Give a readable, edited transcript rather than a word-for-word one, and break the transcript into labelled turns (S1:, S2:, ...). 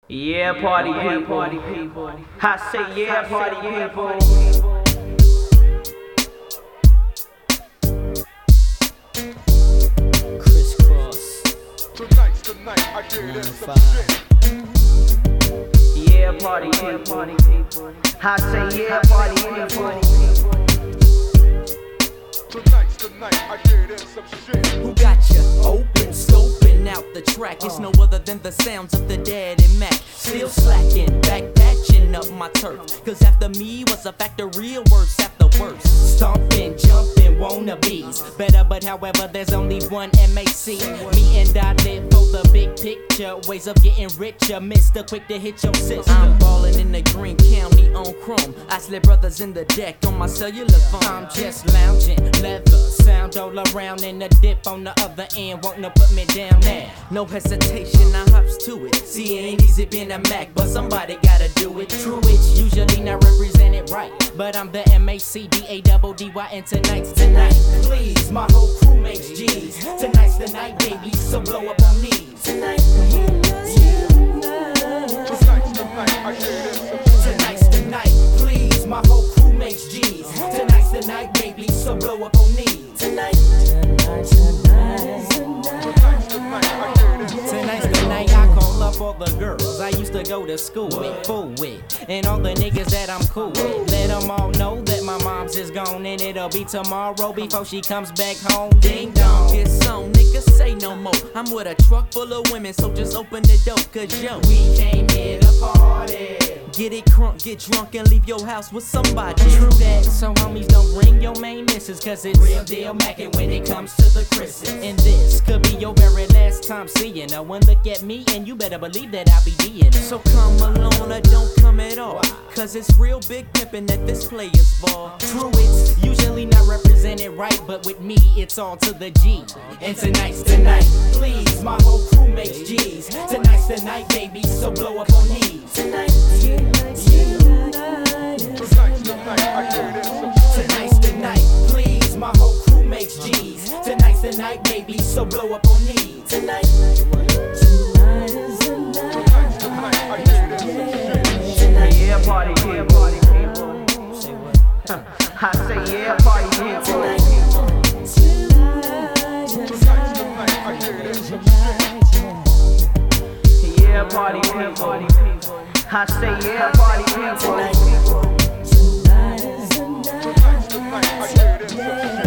S1: Yeah, party people. I say yeah, party people.
S2: Crisscross.
S3: Tonight's the night I get in some shit.
S1: Yeah, party people. I say yeah, party people.
S3: Tonight's the night I get in some shit.
S2: Who got you open, scoping out the track? It's no other than the sounds of the Daddy Mac. Still slacking, back patching up my turf. Cause after me was a factor real worse after worse. Stomping, jumping, wannabes. Better, but however, there's only one MAC. Me and I live for the big picture. Ways of getting richer, Mr. Quick to hit your sister. I'm ballin' in the Green County on chrome. I slip brothers in the deck on my cellular phone. I'm just lounging, leather, sound all around, and the dip on the other end, wanting to put me down there. No hesitation, I hops to it. See, it ain't easy being a Mac, but somebody gotta do it. True, it's usually not represented right, but I'm the MACDADDY, and tonight's tonight. Please, my whole crew makes G's. Tonight's the night, baby, so blow up on knees.
S3: Tonight's the night I get in some shit.
S2: Tonight's the night, please, my whole crew makes G's. Tonight's the night, baby, so blow up on knees.
S3: Tonight's the night I get in some
S2: Tonight's the night I call up all the girls I used to go to school with, fool with, and all the niggas that I'm cool with. Let them all know that my mom's is gone, and it'll be tomorrow before she comes back home. Ding dong. It's on, niggas say no more. I'm with a truck full of women, so just open the door, cause yo, we came here to party. Get it crunk, get drunk, and leave your house with somebody. True that, so homies don't bring your main missus, cause it's real deal mackin' when it comes to the Chris's. And this could be your very last time seeing her. One look at me, and you better believe that I'll be D'ing her. So come alone or don't come at all, cause it's real big pimpin' at this player's ball. True, it's usually not represented right, but with me, it's all to the G. And tonight's the night, please, my whole crew makes G's. Tonight's the night, baby, so blow up on knees.
S3: Tonight's the night I get in some shit.
S2: Tonight's the night, please, my whole crew makes G's. Tonight's the night, baby, so blow up on knees.
S3: Tonight's the night I get in some shit.
S1: Yeah, party people. I say yeah, party people.
S3: Tonight's the night I get in some shit.
S1: Yeah, party people. I say yeah, party people.
S3: Tonight's the night I get in some shit.